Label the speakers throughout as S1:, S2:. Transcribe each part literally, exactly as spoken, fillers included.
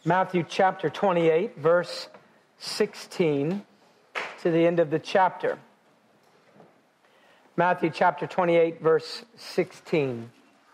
S1: Matthew chapter twenty-eight, verse sixteen to the end of the chapter. Matthew chapter twenty-eight, verse sixteen.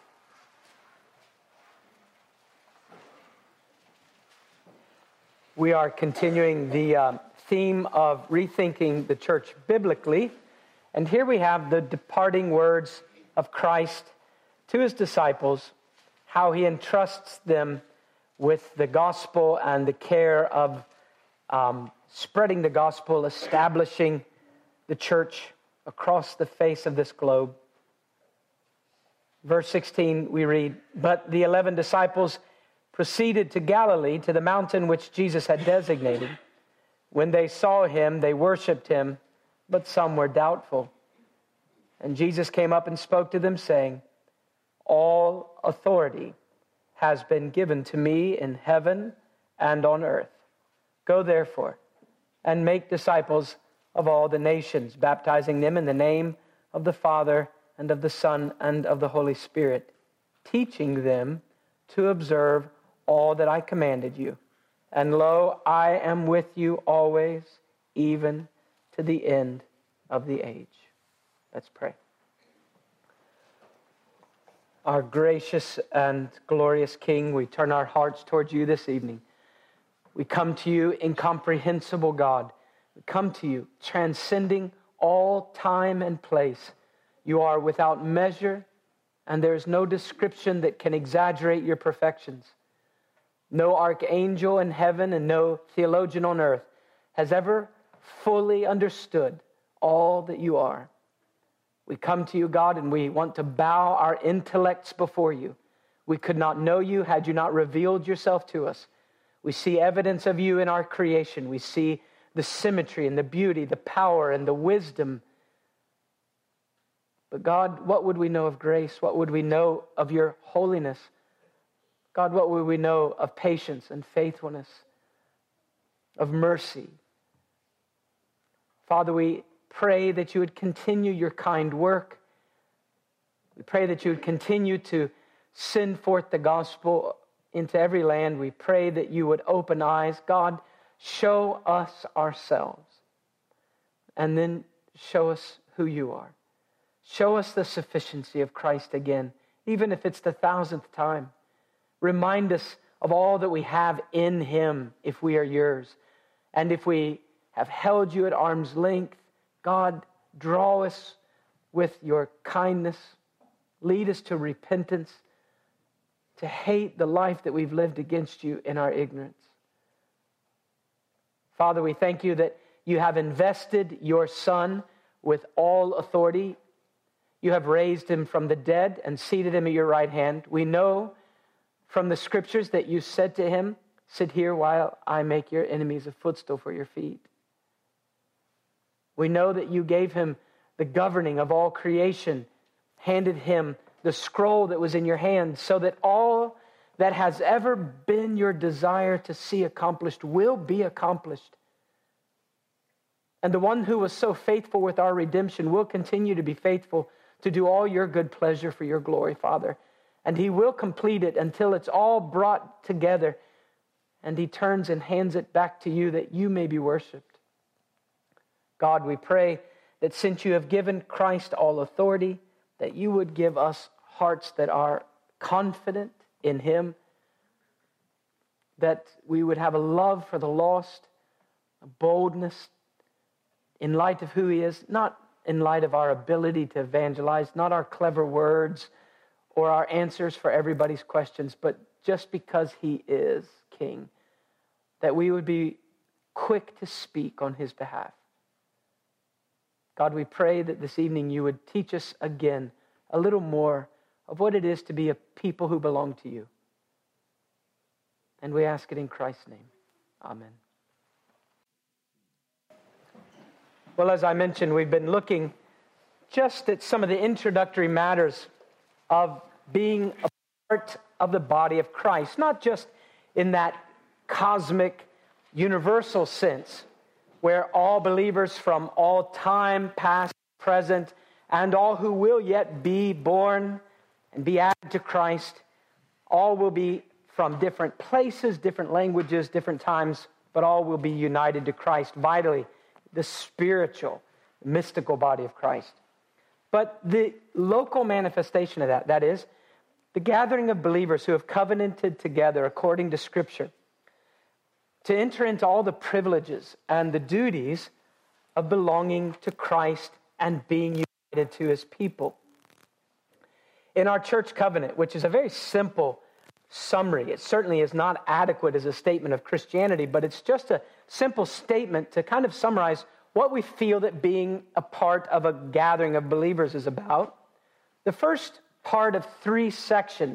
S1: We are continuing the uh, theme of rethinking the church biblically. And here we have the departing words of Christ to his disciples, how he entrusts them with the gospel and the care of um, spreading the gospel, establishing the church across the face of this globe. Verse sixteen, we read, "But the eleven disciples proceeded to Galilee, to the mountain which Jesus had designated. When they saw him, they worshipped him, but some were doubtful. And Jesus came up and spoke to them, saying, 'All authority has been given to me in heaven and on earth. Go therefore and make disciples of all the nations, baptizing them in the name of the Father and of the Son and of the Holy Spirit, teaching them to observe all that I commanded you. And lo, I am with you always, even to the end of the age.'" Let's pray. Our gracious and glorious King, we turn our hearts towards you this evening. We come to you, incomprehensible God. We come to you, transcending all time and place. You are without measure, and there is no description that can exaggerate your perfections. No archangel in heaven and no theologian on earth has ever fully understood all that you are. We come to you, God, and we want to bow our intellects before you. We could not know you had you not revealed yourself to us. We see evidence of you in our creation. We see the symmetry and the beauty, the power and the wisdom. But God, what would we know of grace? What would we know of your holiness? God, what would we know of patience and faithfulness, of mercy? Father, we pray that you would continue your kind work. We pray that you would continue to send forth the gospel into every land. We pray that you would open eyes. God, show us ourselves, and then show us who you are. Show us the sufficiency of Christ again, even if it's the thousandth time. Remind us of all that we have in him if we are yours. And if we have held you at arm's length, God, draw us with your kindness. Lead us to repentance, to hate the life that we've lived against you in our ignorance. Father, we thank you that you have invested your Son with all authority. You have raised him from the dead and seated him at your right hand. We know from the scriptures that you said to him, "Sit here while I make your enemies a footstool for your feet." We know that you gave him the governing of all creation, handed him the scroll that was in your hand, so that all that has ever been your desire to see accomplished will be accomplished. And the one who was so faithful with our redemption will continue to be faithful to do all your good pleasure for your glory, Father. And he will complete it until it's all brought together, and he turns and hands it back to you that you may be worshiped. God, we pray that since you have given Christ all authority, that you would give us hearts that are confident in him, that we would have a love for the lost, a boldness in light of who he is, not in light of our ability to evangelize, not our clever words or our answers for everybody's questions, but just because he is King, that we would be quick to speak on his behalf. God, we pray that this evening you would teach us again a little more of what it is to be a people who belong to you. And we ask it in Christ's name. Amen. Well, as I mentioned, we've been looking just at some of the introductory matters of being a part of the body of Christ, not just in that cosmic, universal sense, where all believers from all time, past, present, and all who will yet be born and be added to Christ, all will be from different places, different languages, different times, but all will be united to Christ vitally, the spiritual, mystical body of Christ. But the local manifestation of that, that is, the gathering of believers who have covenanted together according to Scripture to enter into all the privileges and the duties of belonging to Christ and being united to His people. In our church covenant, which is a very simple summary, it certainly is not adequate as a statement of Christianity, but it's just a simple statement to kind of summarize what we feel that being a part of a gathering of believers is about. The first part of three sections,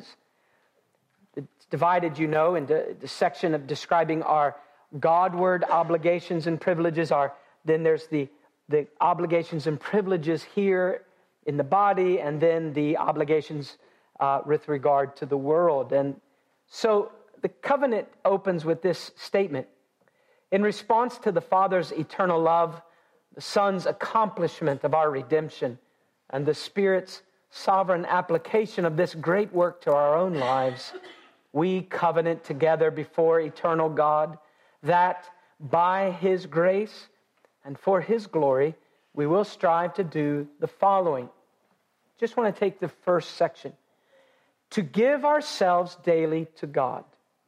S1: it's divided, you know, into the section of describing our Godward obligations and privileges. Our, then there's the, the obligations and privileges here in the body, and then the obligations uh, with regard to the world. And so the covenant opens with this statement. In response to the Father's eternal love, the Son's accomplishment of our redemption, and the Spirit's sovereign application of this great work to our own lives, we covenant together before eternal God that by His grace and for His glory, we will strive to do the following. Just want to take the first section. To give ourselves daily to God,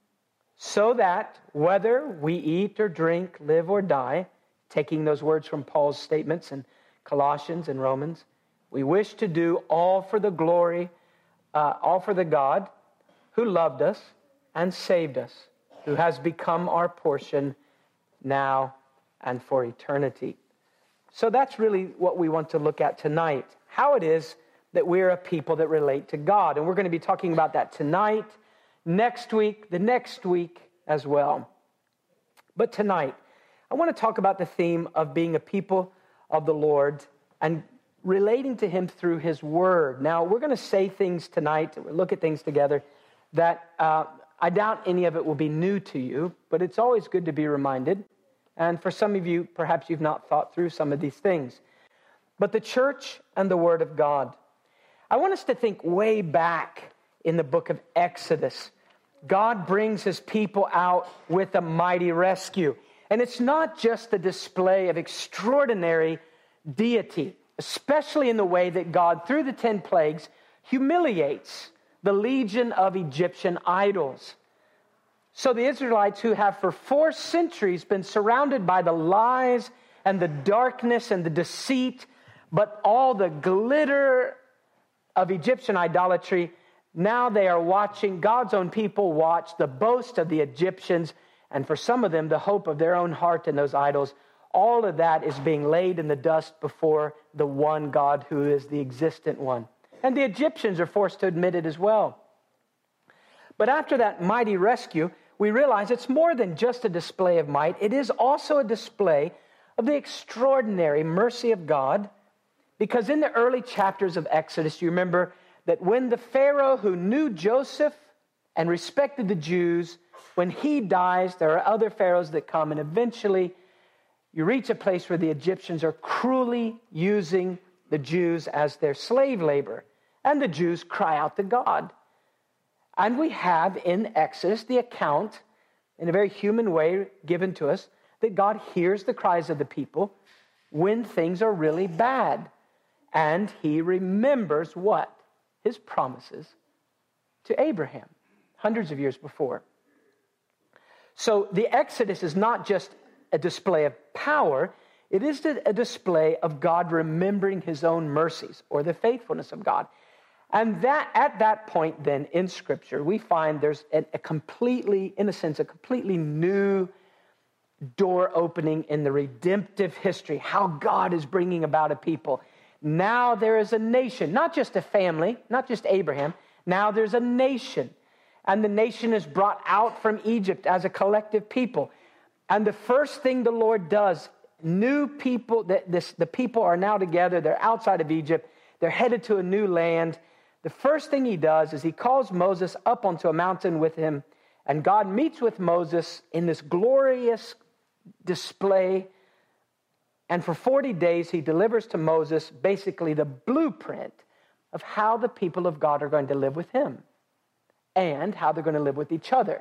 S1: so that whether we eat or drink, live or die, taking those words from Paul's statements in Colossians and Romans, we wish to do all for the glory, uh, all for the God who loved us and saved us, who has become our portion now and for eternity. So that's really what we want to look at tonight, how it is that we're a people that relate to God. And we're going to be talking about that tonight, next week, the next week as well. But tonight, I want to talk about the theme of being a people of the Lord and relating to Him through His Word. Now, we're going to say things tonight, look at things together, that uh, I doubt any of it will be new to you, but it's always good to be reminded. And for some of you, perhaps you've not thought through some of these things. But the church and the Word of God. I want us to think way back in the book of Exodus. God brings His people out with a mighty rescue. And it's not just a display of extraordinary deity, especially in the way that God, through the ten plagues, humiliates the legion of Egyptian idols. So the Israelites, who have for four centuries been surrounded by the lies and the darkness and the deceit, but all the glitter of Egyptian idolatry, now they are watching, God's own people watch the boast of the Egyptians, and for some of them, the hope of their own heart in those idols. All of that is being laid in the dust before the one God who is the existent one. And the Egyptians are forced to admit it as well. But after that mighty rescue, we realize it's more than just a display of might. It is also a display of the extraordinary mercy of God. Because in the early chapters of Exodus, you remember that when the Pharaoh who knew Joseph and respected the Jews, when he dies, there are other pharaohs that come, and eventually you reach a place where the Egyptians are cruelly using the Jews as their slave labor. And the Jews cry out to God. And we have in Exodus the account, in a very human way given to us, that God hears the cries of the people when things are really bad. And He remembers what? His promises to Abraham, hundreds of years before. So the Exodus is not just a display of power, it is a display of God remembering His own mercies, or the faithfulness of God. And that at that point then in Scripture, we find there's a, a completely, in a sense, a completely new door opening in the redemptive history, how God is bringing about a people. Now there is a nation, not just a family, not just Abraham. Now there's a nation. And the nation is brought out from Egypt as a collective people. And the first thing the Lord does, new people, the, this, the people are now together. They're outside of Egypt. They're headed to a new land. The first thing He does is He calls Moses up onto a mountain with Him. And God meets with Moses in this glorious display. And for forty days, He delivers to Moses basically the blueprint of how the people of God are going to live with Him. and how they're going to live with each other.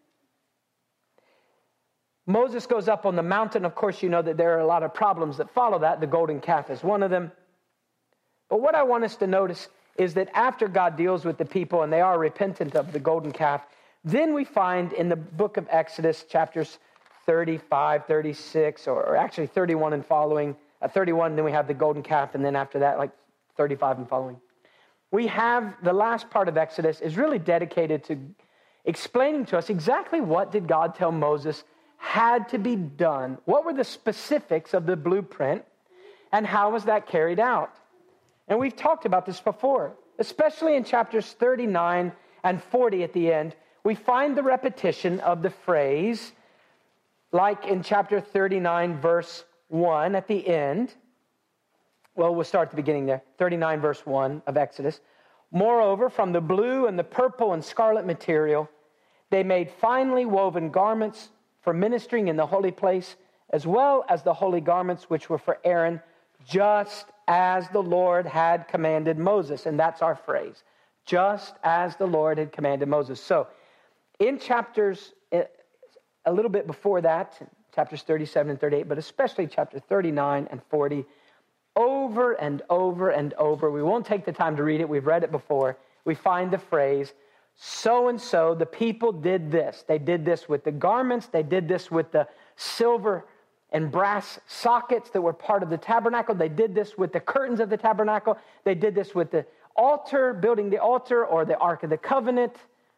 S1: Moses goes up on the mountain. Of course, you know that there are a lot of problems that follow that. The golden calf is one of them. But what I want us to notice is that after God deals with the people and they are repentant of the golden calf, then we find in the book of Exodus, chapters thirty-five, thirty-six, or, or actually thirty-one and following, uh, thirty-one, then we have the golden calf, and then after that, like thirty-five and following. We have the last part of Exodus is really dedicated to explaining to us exactly what did God tell Moses had to be done. What were the specifics of the blueprint, and how was that carried out? And we've talked about this before, especially in chapters thirty-nine and forty at the end. We find the repetition of the phrase, like in chapter thirty-nine, verse one at the end. Well, we'll start at the beginning there. thirty-nine, verse one of Exodus. Moreover, from the blue and the purple and scarlet material, they made finely woven garments for ministering in the holy place, as well as the holy garments which were for Aaron, just as the Lord had commanded Moses. And that's our phrase, just as the Lord had commanded Moses. So in chapters, a little bit before that, chapters thirty-seven and thirty-eight, but especially chapter thirty-nine and forty, over and over and over, we won't take the time to read it, we've read it before, we find the phrase, so-and-so, the people did this. They did this with the garments, they did this with the silver and brass sockets that were part of the tabernacle. They did this with the curtains of the tabernacle. They did this with the altar, building the altar, or the Ark of the Covenant.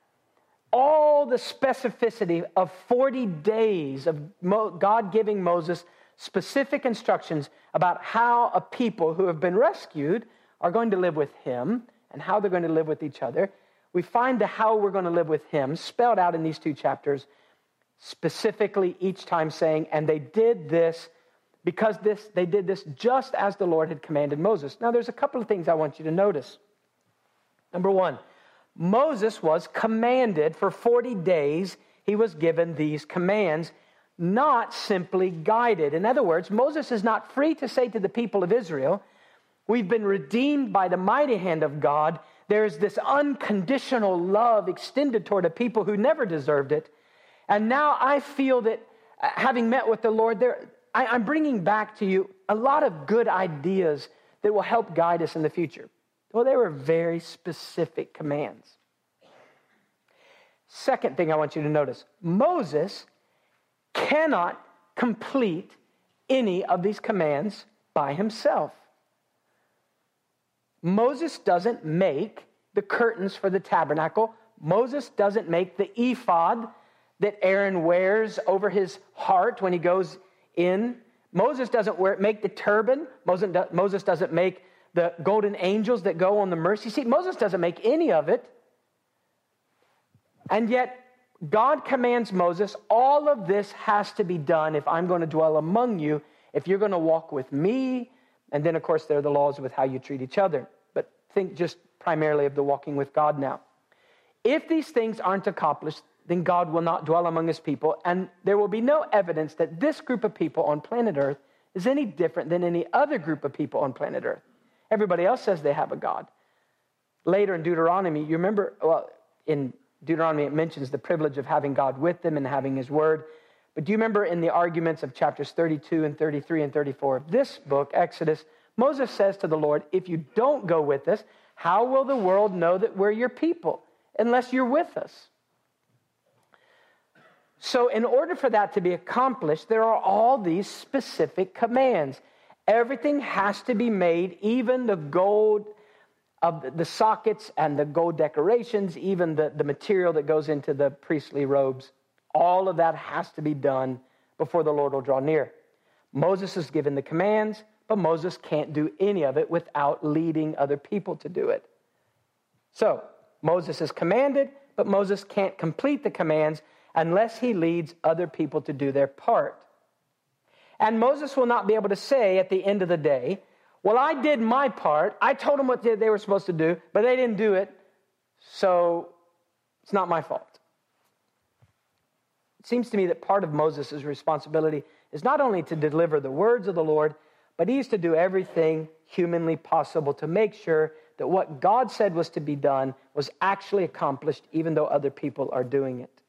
S1: All the specificity of forty days of God giving Moses specific instructions about how a people who have been rescued are going to live with him and how they're going to live with each other. We find the how we're going to live with him spelled out in these two chapters, specifically each time saying, and they did this because this they did this just as the Lord had commanded Moses. Now, there's a couple of things I want you to notice. Number one, Moses was commanded for forty days. He was given these commands, not simply guided. In other words, Moses is not free to say to the people of Israel, we've been redeemed by the mighty hand of God. There's this unconditional love extended toward a people who never deserved it. And now I feel that uh, having met with the Lord, there, I, I'm bringing back to you a lot of good ideas that will help guide us in the future. Well, they were very specific commands. Second thing I want you to notice, Moses cannot complete any of these commands by himself. Moses doesn't make the curtains for the tabernacle. Moses doesn't make the ephod that Aaron wears over his heart when he goes in. Moses doesn't wear, make the turban. Moses, Moses doesn't make the golden angels that go on the mercy seat. Moses doesn't make any of it. And yet, God commands Moses, all of this has to be done if I'm going to dwell among you, if you're going to walk with me. And then, of course, there are the laws with how you treat each other. But think just primarily of the walking with God now. If these things aren't accomplished, then God will not dwell among his people. And there will be no evidence that this group of people on planet Earth is any different than any other group of people on planet Earth. Everybody else says they have a God. Later in Deuteronomy, you remember, well, in Deuteronomy it mentions the privilege of having God with them and having his word. But do you remember in the arguments of chapters thirty-two and thirty-three and thirty-four of this book, Exodus, Moses says to the Lord, if you don't go with us, how will the world know that we're your people unless you're with us? So in order for that to be accomplished, there are all these specific commands. Everything has to be made, even the gold of the sockets and the gold decorations, even the, the material that goes into the priestly robes. All of that has to be done before the Lord will draw near. Moses is given the commands, but Moses can't do any of it without leading other people to do it. So Moses is commanded, but Moses can't complete the commands unless he leads other people to do their part. And Moses will not be able to say at the end of the day, well, I did my part. I told them what they were supposed to do, but they didn't do it, so it's not my fault. It seems to me that part of Moses' responsibility is not only to deliver the words of the Lord, but he's to do everything humanly possible to make sure that what God said was to be done was actually accomplished, even though other people are doing it.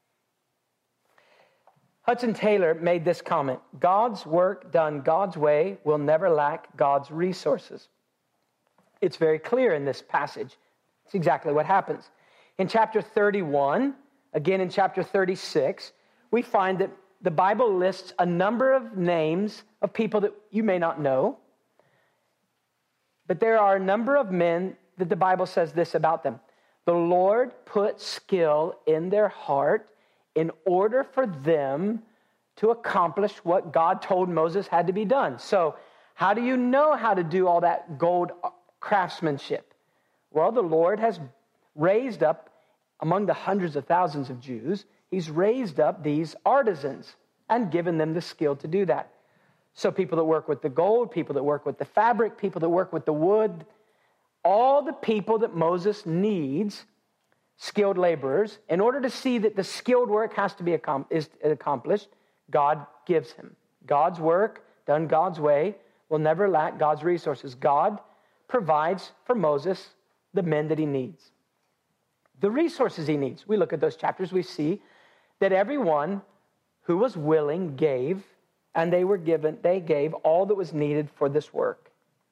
S1: Hudson Taylor made this comment: God's work done God's way will never lack God's resources. It's very clear in this passage. It's exactly what happens. In chapter thirty-one, again in chapter thirty-six, we find that the Bible lists a number of names of people that you may not know, but there are a number of men that the Bible says this about them: the Lord put skill in their heart in order for them to accomplish what God told Moses had to be done. So, how do you know how to do all that gold craftsmanship? Well, the Lord has raised up, among the hundreds of thousands of Jews, he's raised up these artisans and given them the skill to do that. So people that work with the gold, people that work with the fabric, people that work with the wood, all the people that Moses needs, skilled laborers, in order to see that the skilled work has to be accom- is accomplished, God gives him. God's work, done God's way, will never lack God's resources. God provides for Moses the men that he needs. The resources he needs. We look at those chapters, we see that everyone who was willing gave, and they were given, they gave all that was needed for this work.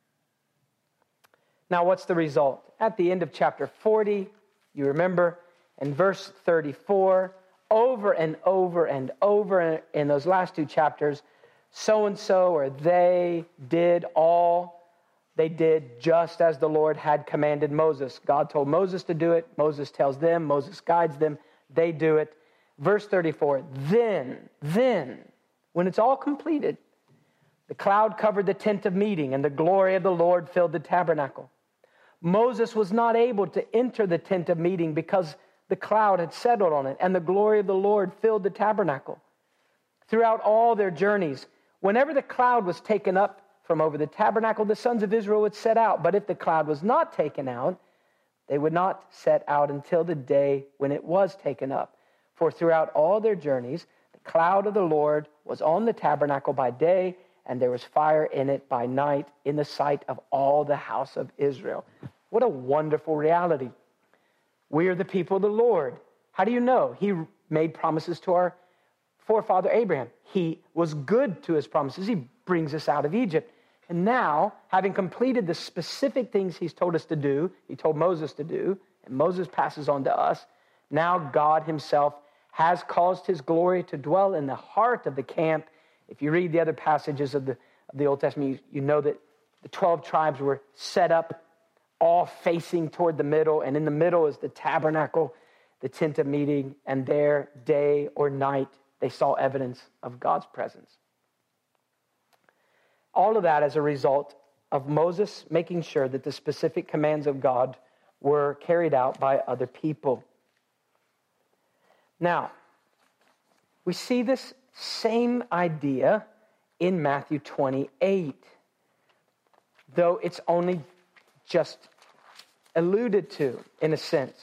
S1: Now, what's the result? At the end of chapter forty, you remember, in verse thirty-four, over and over and over in those last two chapters, so-and-so or they did all, they did just as the Lord had commanded Moses. God told Moses to do it. Moses tells them. Moses guides them. They do it. Verse thirty-four, then, then, when it's all completed, the cloud covered the tent of meeting, and the glory of the Lord filled the tabernacle. Moses was not able to enter the tent of meeting because the cloud had settled on it, and the glory of the Lord filled the tabernacle. Throughout all their journeys, whenever the cloud was taken up from over the tabernacle, the sons of Israel would set out. But if the cloud was not taken out, they would not set out until the day when it was taken up. For throughout all their journeys, the cloud of the Lord was on the tabernacle by day, and there was fire in it by night in the sight of all the house of Israel. What a wonderful reality. We are the people of the Lord. How do you know? He made promises to our forefather Abraham. He was good to his promises. He brings us out of Egypt. And now, having completed the specific things he's told us to do, he told Moses to do, and Moses passes on to us, now God himself has caused his glory to dwell in the heart of the camp. If you read the other passages of the, of the Old Testament, you, you know that the twelve tribes were set up all facing toward the middle, and in the middle is the tabernacle, the tent of meeting, and there, day or night, they saw evidence of God's presence. All of that as a result of Moses making sure that the specific commands of God were carried out by other people. Now, we see this same idea in Matthew twenty-eight, though it's only just alluded to in a sense.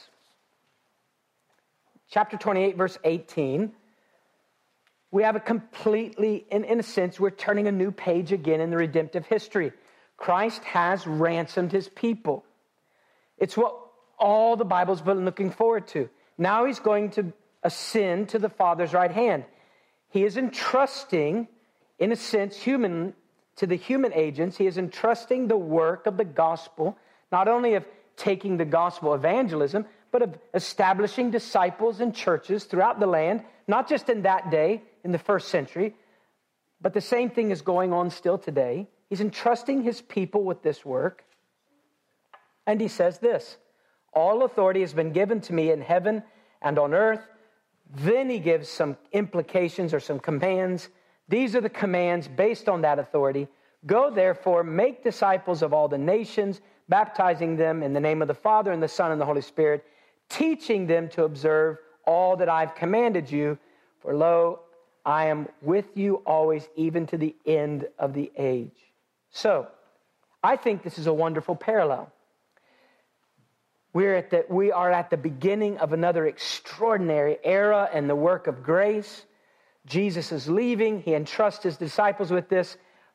S1: Chapter twenty-eight, verse eighteen, we have a completely, in, in a sense, we're turning a new page again in the redemptive history. Christ has ransomed his people. It's what all the Bible's been looking forward to. Now he's going to ascend to the Father's right hand. He is entrusting, in a sense, human to the human agents. He is entrusting the work of the gospel, not only of taking the gospel evangelism, but of establishing disciples and churches throughout the land, not just in that day, in the first century, but the same thing is going on still today. He's entrusting his people with this work. And he says this, all authority has been given to me in heaven and on earth. Then he gives some implications or some commands. These are the commands based on that authority. Go therefore, make disciples of all the nations, baptizing them in the name of the Father and the Son and the Holy Spirit, teaching them to observe all that I've commanded you. For lo, I am with you always, even to the end of the age. So, I think this is a wonderful parallel. We're at the, we are at the beginning of another extraordinary era in the work of grace. Jesus is leaving. He entrusts his disciples with this.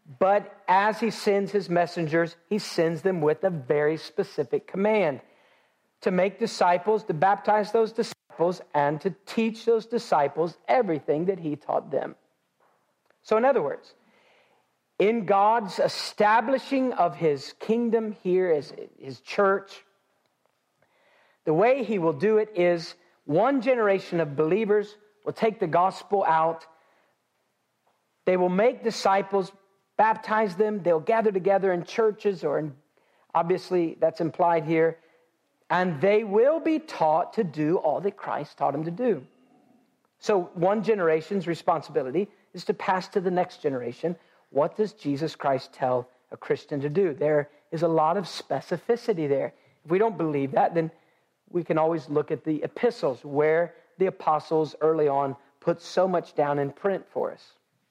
S1: But as he sends his messengers, he sends them with a very specific command: to make disciples, to baptize those disciples, and to teach those disciples everything that he taught them. So in other words, in God's establishing of his kingdom here as his church, the way he will do it is one generation of believers will take the gospel out. They will make disciples, baptize them. They'll gather together in churches, or in, obviously that's implied here. And they will be taught to do all that Christ taught them to do. So one generation's responsibility is to pass to the next generation. What does Jesus Christ tell a Christian to do? There is a lot of specificity there. If we don't believe that, then we can always look at the epistles where the apostles early on put so much down in print for us.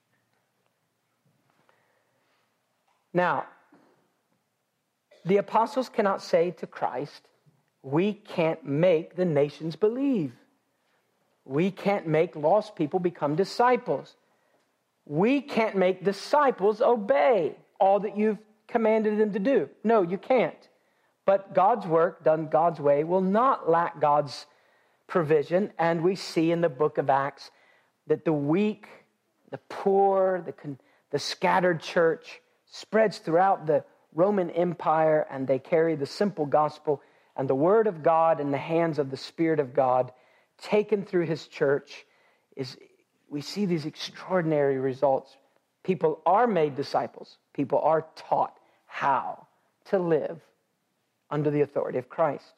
S1: Now, the apostles cannot say to Christ, we can't make the nations believe. We can't make lost people become disciples. We can't make disciples obey all that you've commanded them to do. No, you can't. But God's work, done God's way, will not lack God's provision. And we see in the book of Acts that the weak, the poor, the, the scattered church spreads throughout the Roman Empire, and they carry the simple gospel and the word of God in the hands of the Spirit of God, taken through his church. Is we see these extraordinary results. People are made disciples. People are taught how to live under the authority of Christ.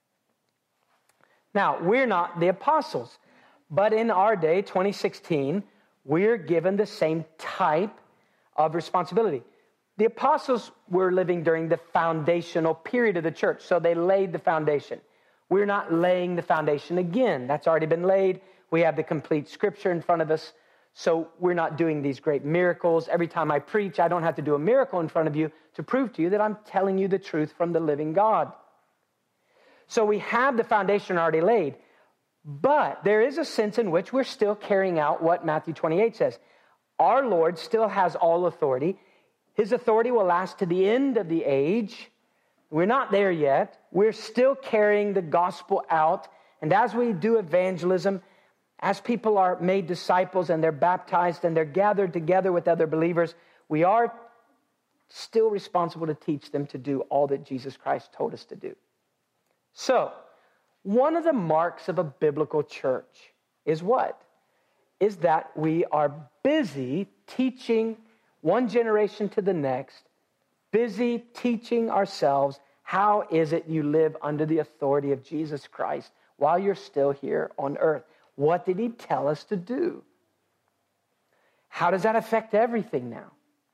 S1: Now, we're not the apostles, but in our day, twenty sixteen, we're given the same type of responsibility. The apostles were living during the foundational period of the church, so they laid the foundation. We're not laying the foundation again. That's already been laid. We have the complete scripture in front of us, so we're not doing these great miracles. Every time I preach, I don't have to do a miracle in front of you to prove to you that I'm telling you the truth from the living God. So we have the foundation already laid, but there is a sense in which we're still carrying out what Matthew twenty-eight says. Our Lord still has all authority. His authority will last to the end of the age. We're not there yet. We're still carrying the gospel out. And as we do evangelism, as people are made disciples and they're baptized and they're gathered together with other believers, we are still responsible to teach them to do all that Jesus Christ told us to do. So, one of the marks of a biblical church is what? Is that we are busy teaching one generation to the next, busy teaching ourselves how is it you live under the authority of Jesus Christ while you're still here on earth. What did he tell us to do? How does that affect everything now?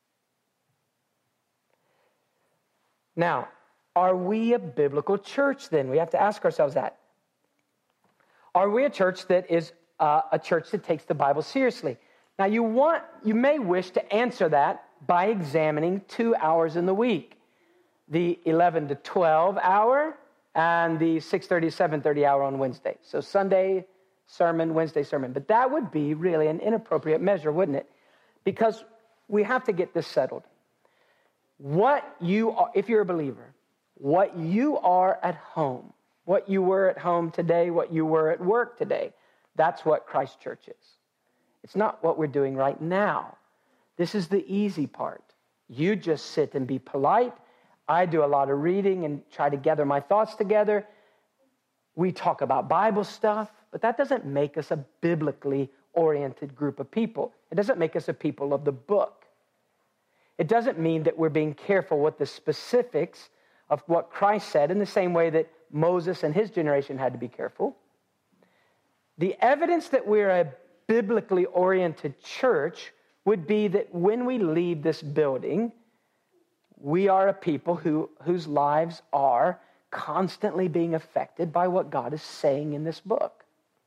S1: Now, are we a biblical church then? We have to ask ourselves that. Are we a church that is uh, a church that takes the Bible seriously? Now, you want, you may wish to answer that by examining two hours in the week, the eleven to twelve hour and the six thirty to seven thirty hour on Wednesday. So Sunday sermon, Wednesday sermon. But that would be really an inappropriate measure, wouldn't it? Because we have to get this settled. What you are, if you're a believer, what you are at home, what you were at home today, what you were at work today, that's what Christ Church is. It's not what we're doing right now. This is the easy part. You just sit and be polite. I do a lot of reading and try to gather my thoughts together. We talk about Bible stuff, but that doesn't make us a biblically oriented group of people. It doesn't make us a people of the book. It doesn't mean that we're being careful with the specifics of what Christ said in the same way that Moses and his generation had to be careful. The evidence that we're a biblically oriented church would be that when we leave this building, we are a people who, whose lives are constantly being affected by what God is saying in this book.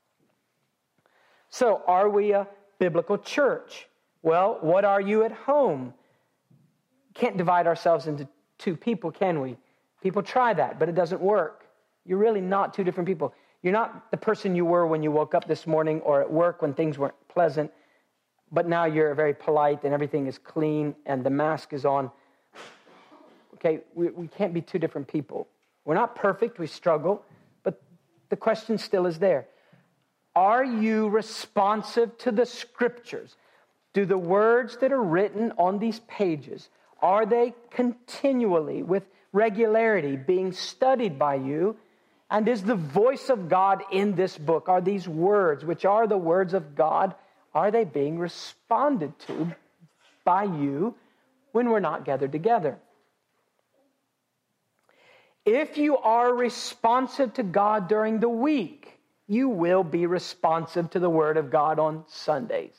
S1: So, are we a biblical church? Well, what are you at home? Can't divide ourselves into two people, can we? People try that, but it doesn't work. You're really not two different people. You're not the person you were when you woke up this morning or at work when things weren't pleasant. but now you're very polite and everything is clean and the mask is on. Okay, we, we can't be two different people. We're not perfect, we struggle, but the question still is there. Are you responsive to the Scriptures? Do the words that are written on these pages, are they continually, with regularity, being studied by you? And is the voice of God in this book, are these words, which are the words of God, are they being responded to by you when we're not gathered together? If you are responsive to God during the week, you will be responsive to the Word of God on Sundays.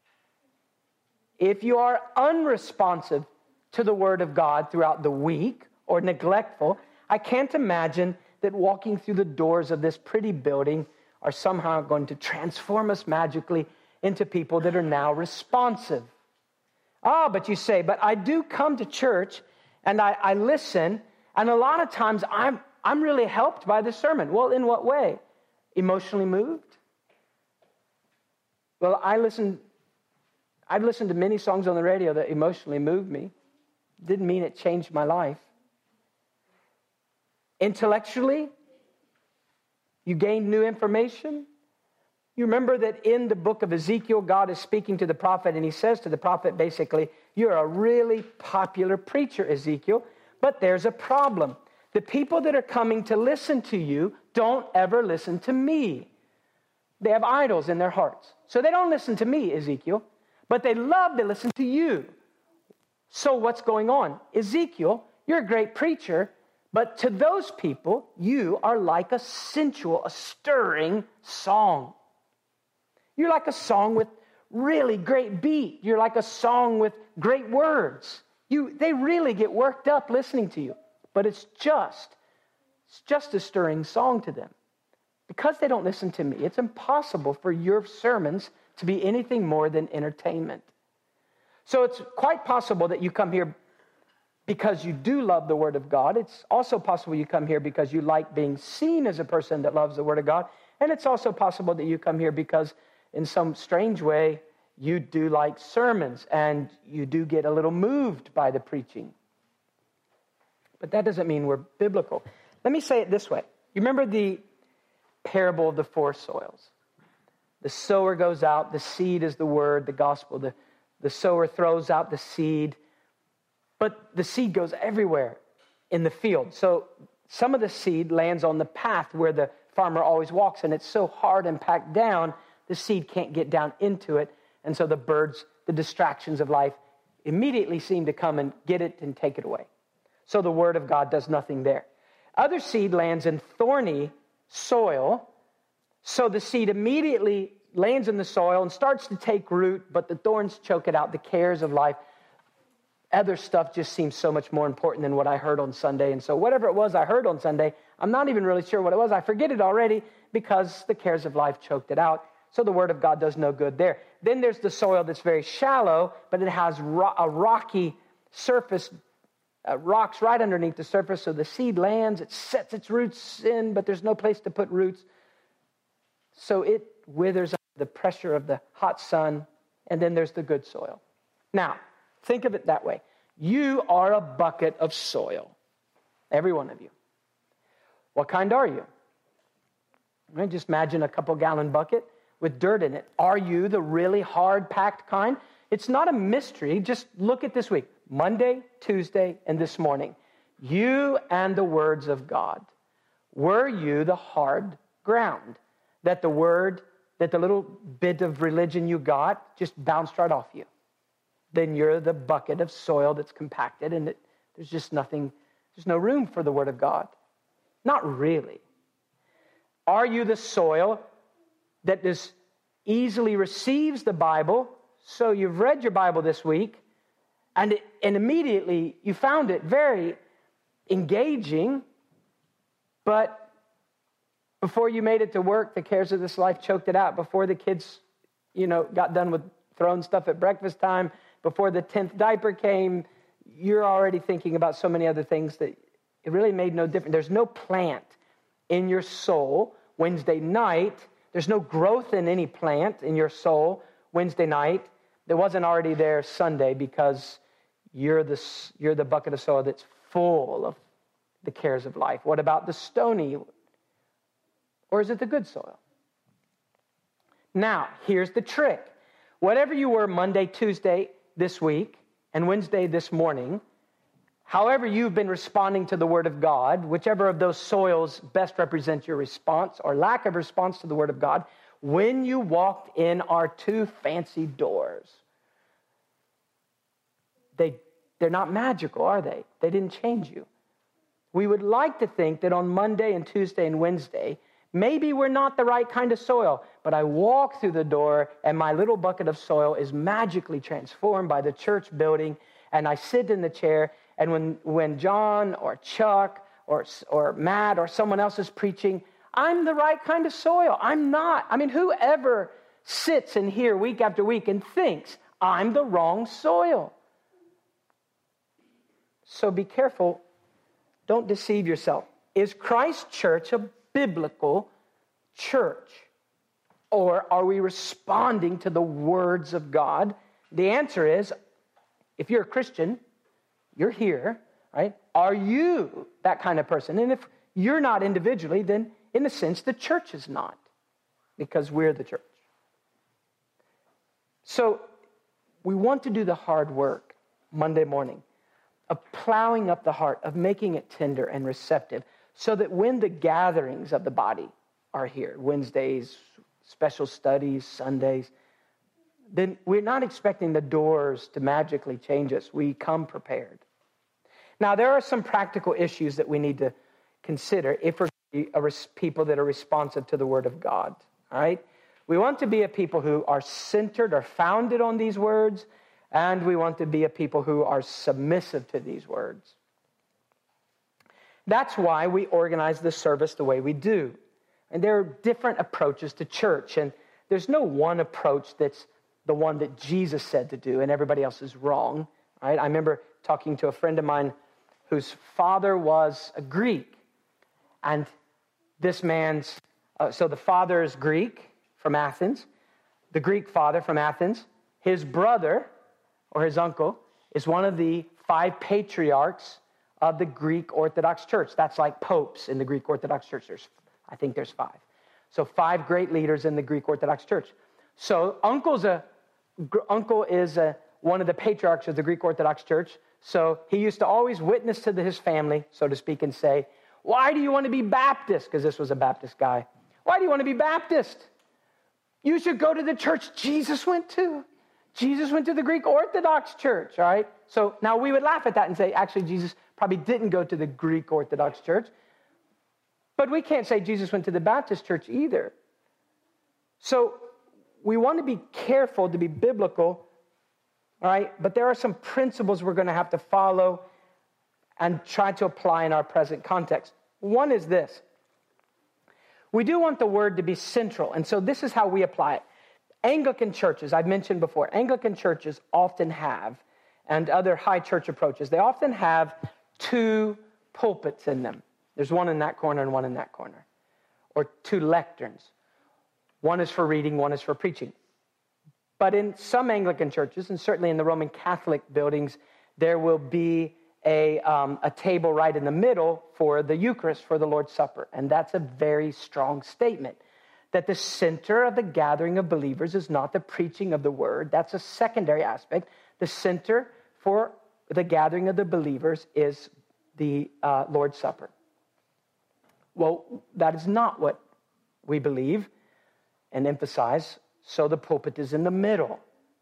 S1: If you are unresponsive to the Word of God throughout the week or neglectful, I can't imagine that walking through the doors of this pretty building are somehow going to transform us magically into people that are now responsive. Ah, but you say, but I do come to church and I, I listen, and a lot of times I'm I'm really helped by the sermon. Well, in what way? Emotionally moved? Well, I listen, I've listened to many songs on the radio that emotionally moved me. Didn't mean it changed my life. Intellectually, you gained new information. You remember that in the book of Ezekiel, God is speaking to the prophet, and he says to the prophet basically, you're a really popular preacher, Ezekiel, but there's a problem. The people that are coming to listen to you don't ever listen to me. They have idols in their hearts. So they don't listen to me, Ezekiel, but they love to listen to you. So what's going on? Ezekiel, you're a great preacher, but to those people, you are like a sensual, a stirring song. You're like a song with really great beat. You're like a song with great words. You, they really get worked up listening to you. But it's just, it's just a stirring song to them. Because they don't listen to me, it's impossible for your sermons to be anything more than entertainment. So it's quite possible that you come here because you do love the Word of God. It's also possible you come here because you like being seen as a person that loves the Word of God. And it's also possible that you come here because in some strange way, you do like sermons and you do get a little moved by the preaching. But that doesn't mean we're biblical. Let me say it this way. You remember the parable of the four soils? The sower goes out, the seed is the word, the gospel. The, the sower throws out the seed, but the seed goes everywhere in the field. So some of the seed lands on the path where the farmer always walks, and it's so hard and packed down, the seed can't get down into it. And so the birds, the distractions of life, immediately seem to come and get it and take it away. So the word of God does nothing there. Other seed lands in thorny soil. So the seed immediately lands in the soil and starts to take root, but the thorns choke it out, the cares of life. Other stuff just seems so much more important than what I heard on Sunday. And so whatever it was I heard on Sunday, I'm not even really sure what it was. I forget it already because the cares of life choked it out. So the word of God does no good there. Then there's the soil that's very shallow, but it has ro- a rocky surface, uh, rocks right underneath the surface. So the seed lands, it sets its roots in, but there's no place to put roots. So it withers under the pressure of the hot sun, and then there's the good soil. Now, think of it that way. You are a bucket of soil, every one of you. What kind are you? I mean, just imagine a couple gallon bucket with dirt in it. Are you the really hard packed kind? It's not a mystery. Just look at this week. Monday, Tuesday, and this morning. You and the words of God. Were you the hard ground that the word, that the little bit of religion you got just bounced right off you? Then you're the bucket of soil that's compacted and it, there's just nothing, there's no room for the word of God. Not really. Are you the soil that is easily receives the Bible? So you've read your Bible this week, and it, and immediately you found it very engaging, but before you made it to work, the cares of this life choked it out. Before the kids, you know, got done with throwing stuff at breakfast time, before the tenth diaper came, you're already thinking about so many other things that it really made no difference. There's no plant in your soul Wednesday night. There's no growth in any plant in your soul Wednesday night that wasn't already there Sunday because you're the, you're the bucket of soil that's full of the cares of life? What about the stony? Or is it the good soil? Now, here's the trick. Whatever you were Monday, Tuesday this week, and Wednesday this morning, however you've been responding to the Word of God, whichever of those soils best represents your response or lack of response to the Word of God, when you walked in our two fancy doors, they, they're not magical, are they? They didn't change you. We would like to think that on Monday and Tuesday and Wednesday, maybe we're not the right kind of soil, but I walk through the door and my little bucket of soil is magically transformed by the church building, and I sit in the chair, and when, when John or Chuck or, or Matt or someone else is preaching, I'm the right kind of soil. I'm not. I mean, whoever sits in here week after week and thinks, I'm the wrong soil? So be careful. Don't deceive yourself. Is Christ's church a biblical church? Or are we responding to the words of God? The answer is, if you're a Christian, you're here, right? Are you that kind of person? And if you're not individually, then in a sense, the church is not, because we're the church. So we want to do the hard work Monday morning of plowing up the heart, of making it tender and receptive, so that when the gatherings of the body are here, Wednesdays, special studies, Sundays, then we're not expecting the doors to magically change us. We come prepared. Now, there are some practical issues that we need to consider if we're a res- people that are responsive to the Word of God, all right? We want to be a people who are centered or founded on these words, and we want to be a people who are submissive to these words. That's why we organize the service the way we do. And there are different approaches to church, and there's no one approach that's the one that Jesus said to do, and everybody else is wrong, right? I remember talking to a friend of mine whose father was a Greek, and this man's, uh, so the father is Greek from Athens, the Greek father from Athens, his brother, or his uncle, is one of the five patriarchs of the Greek Orthodox Church. That's like popes in the Greek Orthodox Church. There's, I think there's five. So five great leaders in the Greek Orthodox Church. So uncle's a, uncle is a, one of the patriarchs of the Greek Orthodox Church. So he used to always witness to the, his family, so to speak, and say, why do you want to be Baptist? Because this was a Baptist guy. Why do you want to be Baptist? You should go to the church Jesus went to. Jesus went to the Greek Orthodox Church, all right? So now we would laugh at that and say, actually, Jesus probably didn't go to the Greek Orthodox Church. But we can't say Jesus went to the Baptist church either. So we want to be careful to be biblical, all right? But there are some principles we're going to have to follow and try to apply in our present context. One is this. We do want the word to be central, and so this is how we apply it. Anglican churches, I've mentioned before, Anglican churches often have, and other high church approaches, they often have two pulpits in them. There's one in that corner and one in that corner. Or two lecterns. One is for reading, one is for preaching. But in some Anglican churches, and certainly in the Roman Catholic buildings, there will be a, um, a table right in the middle for the Eucharist, for the Lord's Supper. And that's a very strong statement, that the center of the gathering of believers is not the preaching of the word. That's a secondary aspect. The center for the gathering of the believers is the uh, Lord's Supper. Well, that is not what we believe and emphasize, so the pulpit is in the middle.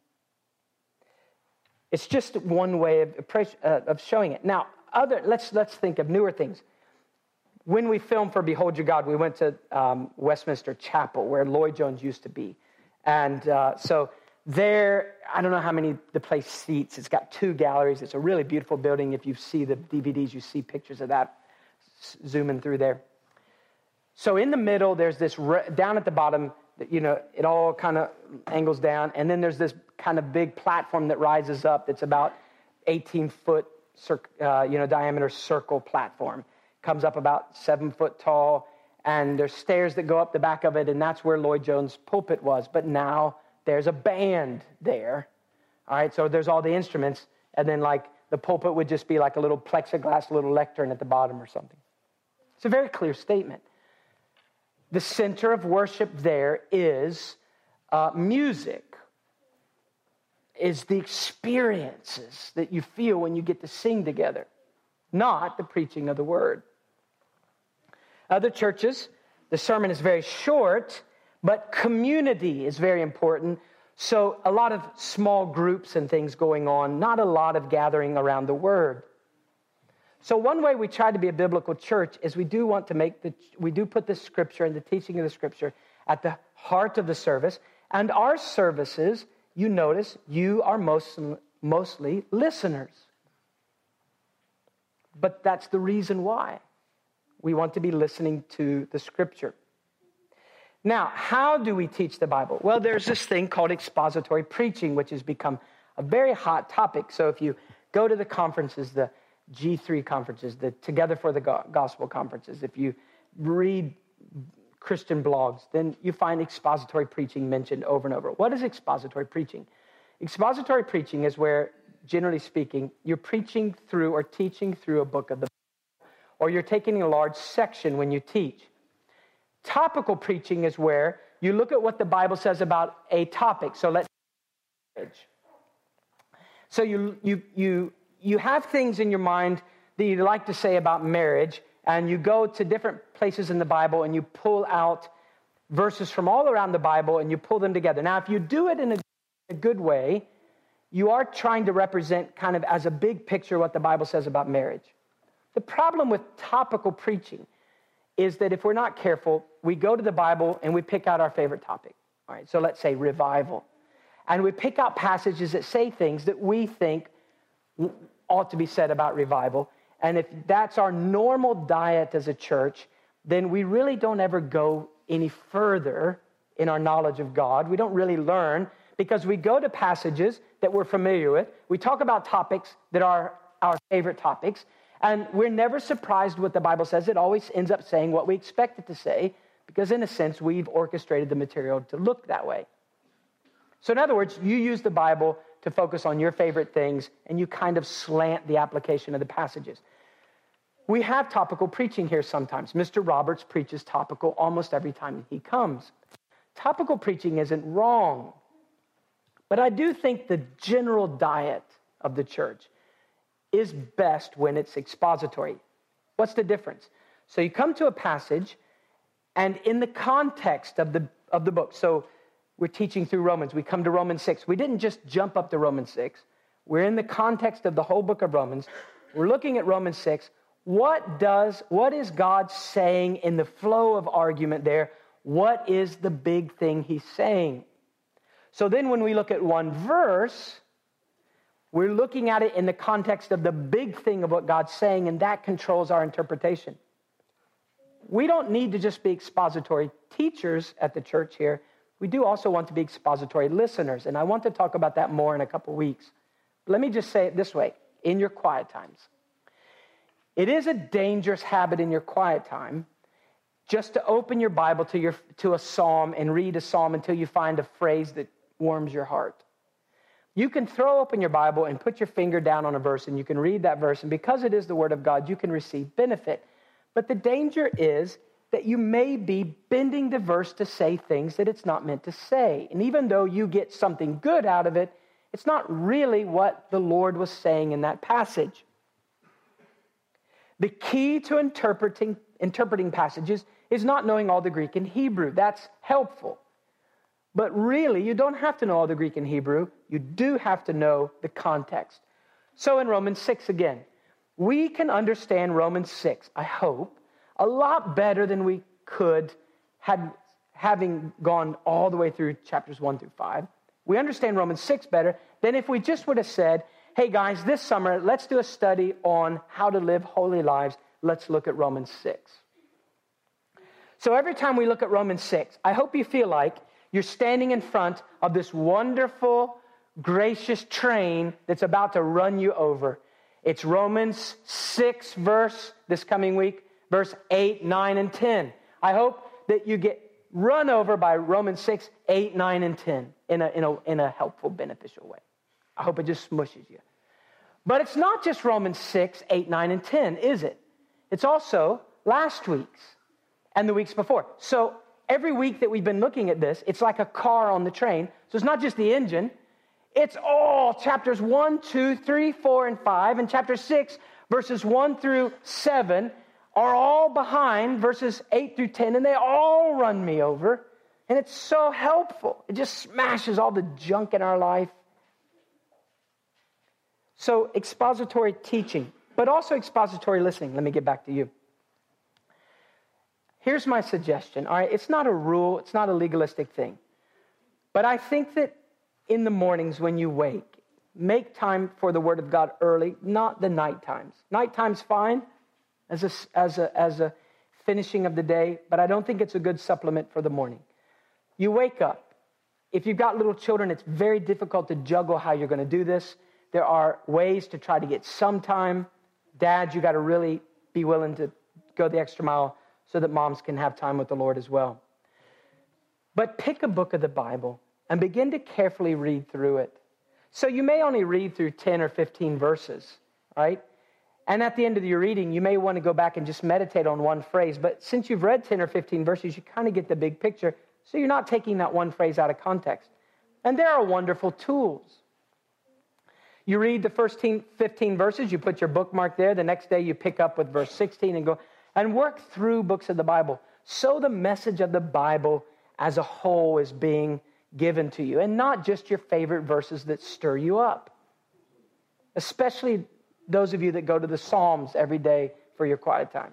S1: It's just one way of, uh, of showing it. Now, other let's let's think of newer things. When we filmed for Behold Your God, we went to um, Westminster Chapel, where Lloyd Jones used to be. And uh, so there, I don't know how many the place seats. It's got two galleries. It's a really beautiful building. If you see the D V Ds, you see pictures of that zooming through there. So in the middle, there's this, down at the bottom, you know, it all kind of angles down. And then there's this kind of big platform that rises up that's about eighteen foot, uh, you know, diameter circle platform. Comes up about seven foot tall. And there's stairs that go up the back of it. And that's where Lloyd Jones' pulpit was. But now there's a band there. All right, so there's all the instruments, and then like the pulpit would just be like a little plexiglass, little lectern at the bottom or something. It's a very clear statement. The center of worship there is uh, music, is the experiences that you feel when you get to sing together, not the preaching of the word. Other churches, the sermon is very short, but community is very important. So a lot of small groups and things going on, not a lot of gathering around the word. So one way we try to be a biblical church is we do want to make the, we do put the scripture and the teaching of the scripture at the heart of the service. And our services, you notice, you are most, mostly listeners. But that's the reason why. We want to be listening to the scripture. Now, how do we teach the Bible? Well, there's this thing called expository preaching, which has become a very hot topic. So if you go to the conferences, the G three conferences, the Together for the Gospel conferences, if you read Christian blogs, then you find expository preaching mentioned over and over. What is expository preaching? Expository preaching is where, generally speaking, you're preaching through or teaching through a book of the Bible, or you're taking a large section when you teach. Topical preaching is where you look at what the Bible says about a topic. So let's so you you you you have things in your mind that you'd like to say about marriage, and you go to different places in the Bible and you pull out verses from all around the Bible and you pull them together. Now, if you do it in a, a good way, you are trying to represent kind of as a big picture what the Bible says about marriage. The problem with topical preaching is that if we're not careful, we go to the Bible and we pick out our favorite topic. All right, so let's say revival. And we pick out passages that say things that we think ought to be said about revival. And if that's our normal diet as a church, then we really don't ever go any further in our knowledge of God. We don't really learn because we go to passages that we're familiar with. We talk about topics that are our favorite topics. And we're never surprised what the Bible says. It always ends up saying what we expect it to say because, in a sense, we've orchestrated the material to look that way. So, in other words, you use the Bible to focus on your favorite things, and you kind of slant the application of the passages. We have topical preaching here sometimes. Mister Roberts preaches topical almost every time he comes. Topical preaching isn't wrong, but I do think the general diet of the church is best when it's expository. What's the difference? So you come to a passage, and in the context of the of the book, so we're teaching through Romans, we come to Romans six. We didn't just jump up to Romans six. We're in the context of the whole book of Romans. We're looking at Romans six. What does, what is God saying in the flow of argument there? What is the big thing he's saying? So then when we look at one verse, we're looking at it in the context of the big thing of what God's saying, and that controls our interpretation. We don't need to just be expository teachers at the church here. We do also want to be expository listeners, and I want to talk about that more in a couple weeks. But let me just say it this way, in your quiet times. It is a dangerous habit in your quiet time just to open your Bible to, your, to a psalm and read a psalm until you find a phrase that warms your heart. You can throw open your Bible and put your finger down on a verse, and you can read that verse, and because it is the Word of God, you can receive benefit. But the danger is that you may be bending the verse to say things that it's not meant to say. And even though you get something good out of it, it's not really what the Lord was saying in that passage. The key to interpreting, interpreting passages is not knowing all the Greek and Hebrew. That's helpful. But really, you don't have to know all the Greek and Hebrew. You do have to know the context. So in Romans six again, we can understand Romans six, I hope, a lot better than we could had having gone all the way through chapters one through five. We understand Romans six better than if we just would have said, hey guys, this summer, let's do a study on how to live holy lives. Let's look at Romans six. So every time we look at Romans six, I hope you feel like you're standing in front of this wonderful, gracious train that's about to run you over. It's Romans six, verse, this coming week, verse eight, nine, and ten. I hope that you get run over by Romans six, eight, nine, and ten in a, in a, in a helpful, beneficial way. I hope it just smushes you. But it's not just Romans six, eight, nine, and ten, is it? It's also last week's and the weeks before. So every week that we've been looking at this, it's like a car on the train. So it's not just the engine. It's all chapters one, two, three, four, and five. And chapter six, verses one through seven, are all behind verses eight through ten. And they all run me over. And it's so helpful. It just smashes all the junk in our life. So expository teaching, but also expository listening. Let me get back to you. Here's my suggestion. All right, it's not a rule. It's not a legalistic thing. But I think that in the mornings when you wake, make time for the Word of God early, not the night times. Night time's fine as a, as a, as a finishing of the day, but I don't think it's a good supplement for the morning. You wake up. If you've got little children, it's very difficult to juggle how you're going to do this. There are ways to try to get some time. Dads, you got to really be willing to go the extra mile so that moms can have time with the Lord as well. But pick a book of the Bible and begin to carefully read through it. So you may only read through ten or fifteen verses, right? And at the end of your reading, you may want to go back and just meditate on one phrase. But since you've read ten or fifteen verses, you kind of get the big picture. So you're not taking that one phrase out of context. And there are wonderful tools. You read the first fifteen verses, you put your bookmark there. The next day you pick up with verse sixteen and go and work through books of the Bible. So the message of the Bible as a whole is being given to you, and not just your favorite verses that stir you up. Especially those of you that go to the Psalms every day for your quiet time.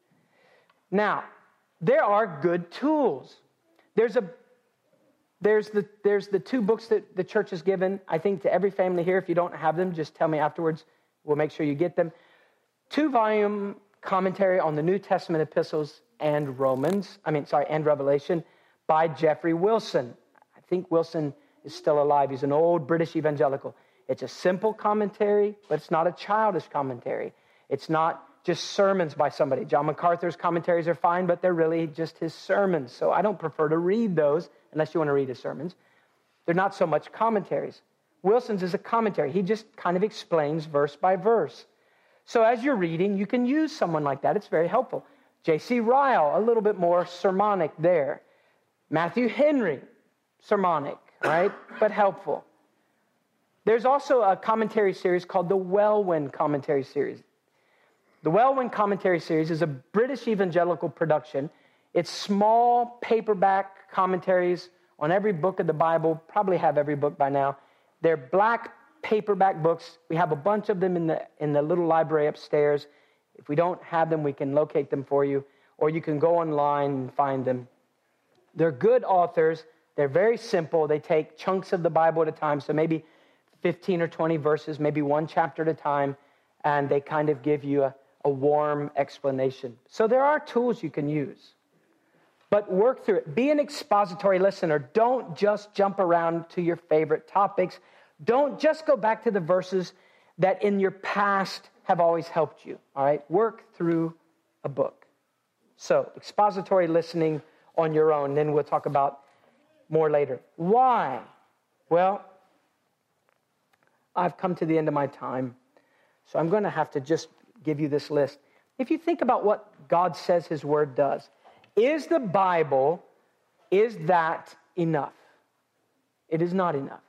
S1: Now, there are good tools. There's a There's the, there's the two books that the church has given, I think, to every family here. If you don't have them, just tell me afterwards. We'll make sure you get them. Two-volume commentary on the New Testament epistles and Romans, I mean, sorry, and Revelation by Jeffrey Wilson. I think Wilson is still alive. He's an old British evangelical. It's a simple commentary, but it's not a childish commentary. It's not just sermons by somebody. John MacArthur's commentaries are fine, but they're really just his sermons. So I don't prefer to read those unless you want to read his sermons. They're not so much commentaries. Wilson's is a commentary. He just kind of explains verse by verse. So as you're reading, you can use someone like that. It's very helpful. J C Ryle, a little bit more sermonic there. Matthew Henry, sermonic, right? But helpful. There's also a commentary series called the Welwyn Commentary Series. The Welwyn Commentary Series is a British evangelical production. It's small paperback commentaries on every book of the Bible. Probably have every book by now. They're black paperback books. We have a bunch of them in the in the little library upstairs. If we don't have them, we can locate them for you, or you can go online and find them. They're good authors. They're very simple. They take chunks of the Bible at a time, so maybe fifteen or twenty verses, maybe one chapter at a time, and they kind of give you a, a warm explanation. So there are tools you can use. But work through it. Be an expository listener. Don't just jump around to your favorite topics. Don't just go back to the verses that in your past have always helped you. All right? Work through a book. So, expository listening on your own. Then we'll talk about more later. Why? Well, I've come to the end of my time. So I'm going to have to just give you this list. If you think about what God says His Word does, is the Bible, is that enough? It is not enough.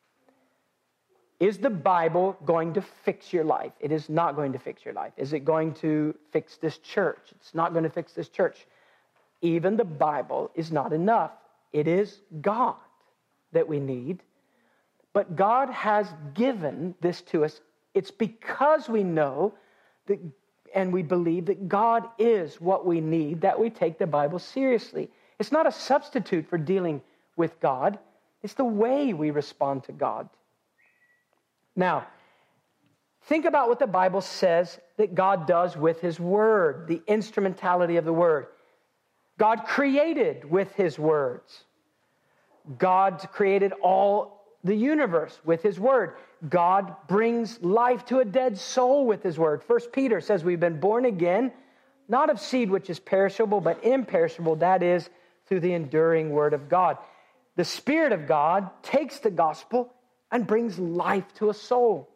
S1: Is the Bible going to fix your life? It is not going to fix your life. Is it going to fix this church? It's not going to fix this church. Even the Bible is not enough. It is God that we need. But God has given this to us. It's because we know that and we believe that God is what we need, that we take the Bible seriously. It's not a substitute for dealing with God. It's the way we respond to God. Now, think about what the Bible says that God does with His Word, the instrumentality of the Word. God created with His words. God created all the universe with His Word. God brings life to a dead soul with His Word. First Peter says we've been born again, not of seed which is perishable, but imperishable. That is, through the enduring Word of God. The Spirit of God takes the gospel and brings life to a soul.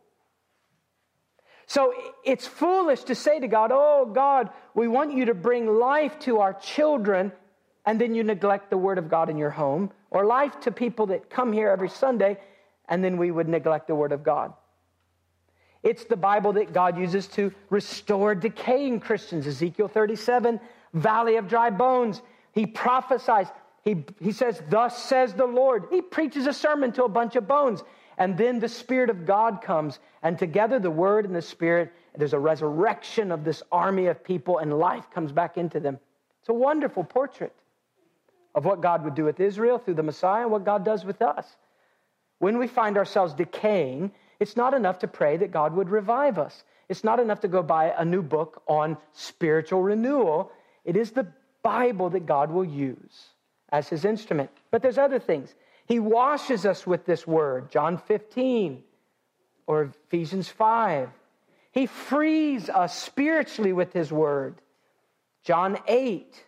S1: So it's foolish to say to God, oh, God, we want you to bring life to our children, and then you neglect the Word of God in your home, or life to people that come here every Sunday, and then we would neglect the Word of God. It's the Bible that God uses to restore decaying Christians. Ezekiel thirty-seven, valley of dry bones. He prophesies. He, he says, thus says the Lord. He preaches a sermon to a bunch of bones. And then the Spirit of God comes, and together the Word and the Spirit, there's a resurrection of this army of people, and life comes back into them. It's a wonderful portrait of what God would do with Israel through the Messiah, and what God does with us. When we find ourselves decaying, it's not enough to pray that God would revive us. It's not enough to go buy a new book on spiritual renewal. It is the Bible that God will use as His instrument. But there's other things. He washes us with this Word, John fifteen or Ephesians five. He frees us spiritually with His Word, John eight.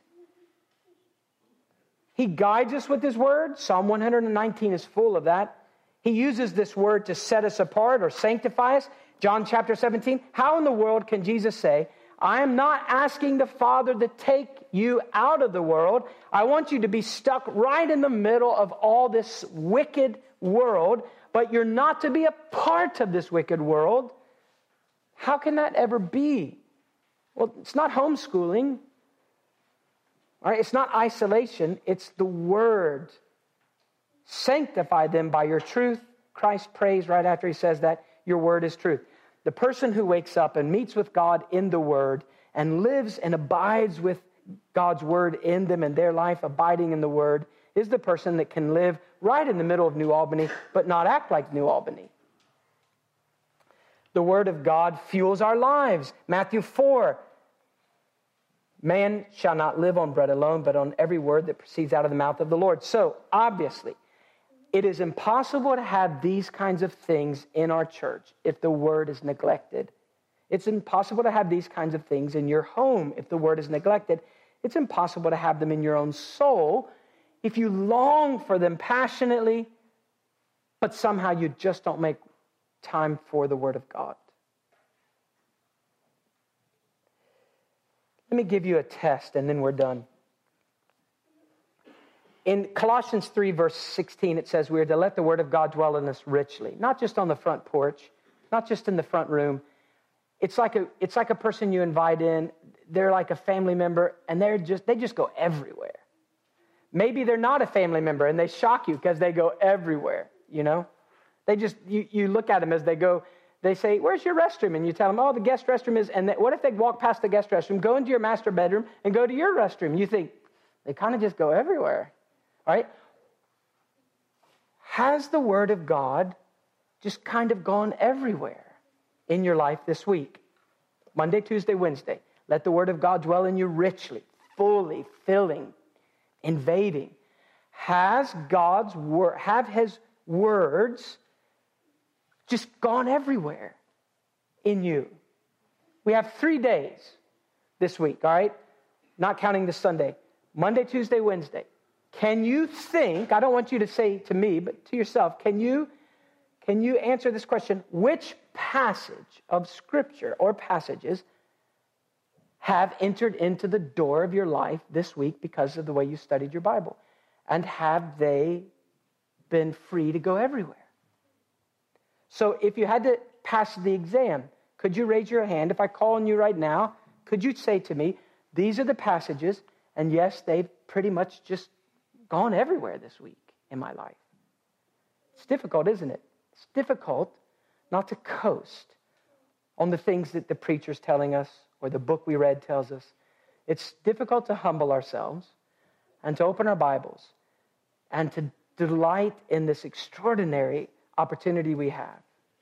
S1: He guides us with His Word. Psalm one nineteen is full of that. He uses this Word to set us apart or sanctify us. John chapter seventeen. How in the world can Jesus say, I am not asking the Father to take you out of the world. I want you to be stuck right in the middle of all this wicked world, but you're not to be a part of this wicked world. How can that ever be? Well, it's not homeschooling. All right, it's not isolation. It's the Word. Sanctify them by your truth. Christ prays right after He says that, your Word is truth. The person who wakes up and meets with God in the Word and lives and abides with God's Word in them and their life abiding in the Word is the person that can live right in the middle of New Albany but not act like New Albany. The Word of God fuels our lives. Matthew four, man shall not live on bread alone, but on every word that proceeds out of the mouth of the Lord. So, obviously, it is impossible to have these kinds of things in our church if the Word is neglected. It's impossible to have these kinds of things in your home if the Word is neglected. It's impossible to have them in your own soul if you long for them passionately, but somehow you just don't make time for the Word of God. Let me give you a test, and then we're done. In Colossians three, verse sixteen, it says we are to let the Word of God dwell in us richly. Not just on the front porch, not just in the front room. It's like a, it's like a person you invite in. They're like a family member, and they're just they just go everywhere. Maybe they're not a family member, and they shock you because they go everywhere, you know? They just, you, you look at them as they go, they say, where's your restroom? And you tell them, oh, the guest restroom is, and they, what if they walk past the guest restroom, go into your master bedroom, and go to your restroom? You think, they kind of just go everywhere. All right? Has the Word of God just kind of gone everywhere in your life this week? Monday, Tuesday, Wednesday. Let the Word of God dwell in you richly, fully, filling, invading. Has God's word, have His words just gone everywhere in you? We have three days this week, all right? Not counting the Sunday. Monday, Tuesday, Wednesday. Can you think, I don't want you to say to me, but to yourself, can you, can you answer this question? Which passage of Scripture or passages have entered into the door of your life this week because of the way you studied your Bible? And have they been free to go everywhere? So if you had to pass the exam, could you raise your hand? If I call on you right now, could you say to me, these are the passages, and yes, they've pretty much just gone everywhere this week in my life. It's difficult, isn't it? It's difficult not to coast on the things that the preacher's telling us or the book we read tells us. It's difficult to humble ourselves and to open our Bibles and to delight in this extraordinary opportunity we have.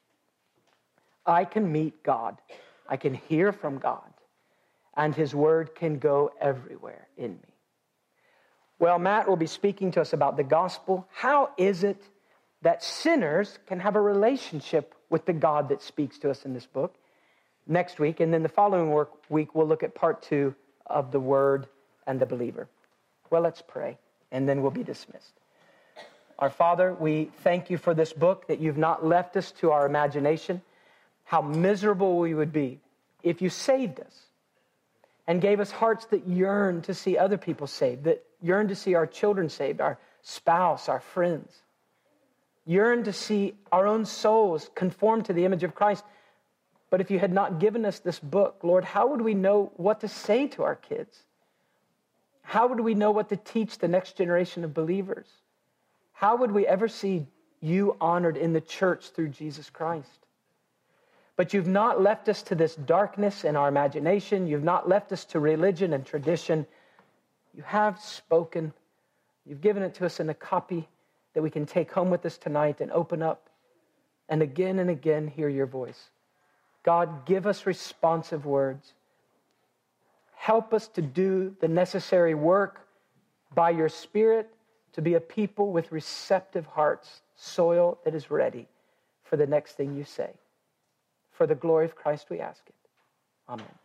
S1: I can meet God. I can hear from God. And His Word can go everywhere in me. Well, Matt will be speaking to us about the gospel. How is it that sinners can have a relationship with the God that speaks to us in this book next week? And then the following work week, we'll look at part two of the Word and the believer. Well, let's pray, and then we'll be dismissed. Our Father, we thank you for this book, that you've not left us to our imagination. How miserable we would be if you saved us and gave us hearts that yearn to see other people saved, that yearn to see our children saved, our spouse, our friends, yearn to see our own souls conform to the image of Christ. But if you had not given us this book, Lord, how would we know what to say to our kids? How would we know what to teach the next generation of believers? How would we ever see you honored in the church through Jesus Christ? But you've not left us to this darkness in our imagination. You've not left us to religion and tradition. You have spoken. You've given it to us in a copy that we can take home with us tonight and open up and again and again hear your voice. God, give us responsive words. Help us to do the necessary work by your Spirit to be a people with receptive hearts, soil that is ready for the next thing you say. For the glory of Christ we ask it. Amen.